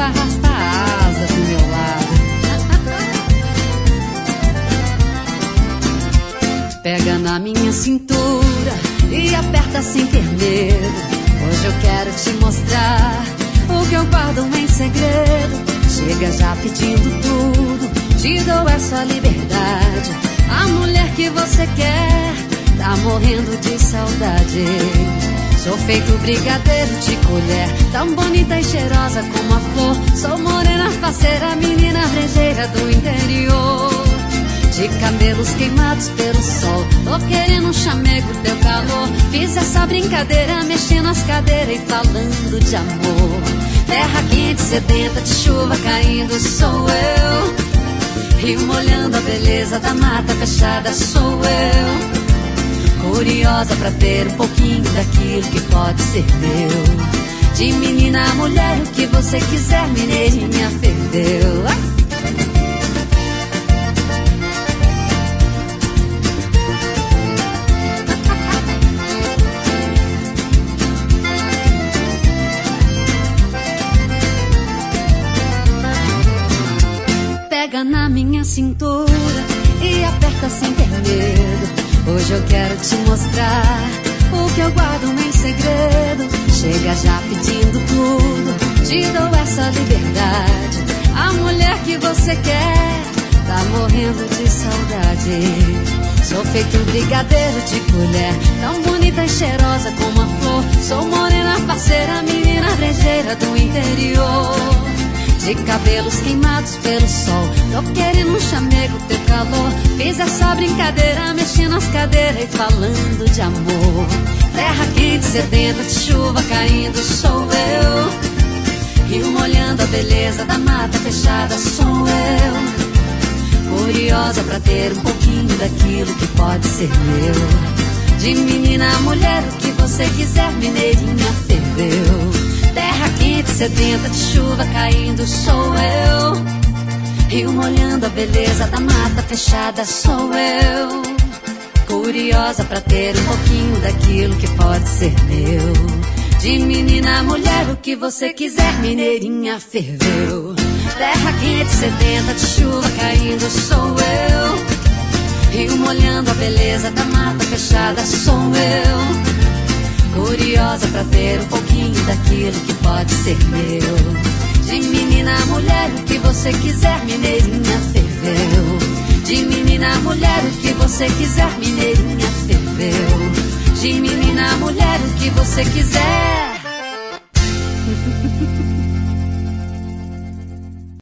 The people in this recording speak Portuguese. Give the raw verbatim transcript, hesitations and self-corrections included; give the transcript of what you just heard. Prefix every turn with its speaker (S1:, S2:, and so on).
S1: arrasta asa pro meu lado. Pega na minha cintura e aperta sem ter medo. Hoje eu quero te mostrar o que eu guardo em segredo. Chega já pedindo tudo, te dou essa liberdade. A mulher que você quer tá morrendo de saudade. Sou feito brigadeiro de colher, tão bonita e cheirosa como a flor. Sou morena, faceira, menina brejeira do interior. De cabelos queimados pelo sol, tô querendo um chamego, teu calor. Fiz essa brincadeira, mexendo as cadeiras e falando de amor. Terra quente, sedenta, de chuva caindo, sou eu. Rio molhando a beleza da mata fechada, sou eu. Curiosa pra ter um pouquinho daquilo que pode ser meu. De menina a mulher, o que você quiser, mineirinha perdeu. Pega na minha cintura e aperta sem ter medo. Hoje eu quero te mostrar o que eu guardo em segredo. Chega já pedindo tudo, te dou essa liberdade. A mulher que você quer tá morrendo de saudade. Sou feito brigadeiro de colher, tão bonita e cheirosa como a flor. Sou morena, parceira, menina brejeira do interior. De cabelos queimados pelo sol, tô querendo um chamego, teu calor. Fiz essa brincadeira, mexendo as cadeiras e falando de amor. Terra quente, sedenta, de chuva caindo, sou eu. Rio molhando a beleza da mata fechada, sou eu. Curiosa pra ter um pouquinho daquilo que pode ser meu. De menina a mulher, o que você quiser, mineirinha ferveu. Terra quente, sedenta, de chuva caindo, sou eu. Rio molhando a beleza da mata fechada, sou eu. Curiosa pra ter um pouquinho daquilo que pode ser meu. De menina a mulher, o que você quiser, mineirinha ferveu. Terra quente, sedenta, de chuva caindo, sou eu. Rio molhando a beleza da mata fechada, sou eu. Curiosa pra ter um pouquinho daquilo que pode ser meu. De menina a mulher, o que você quiser, mineirinha ferveu. De menina a mulher, o que você quiser, mineirinha ferveu. De menina a mulher, o que você quiser.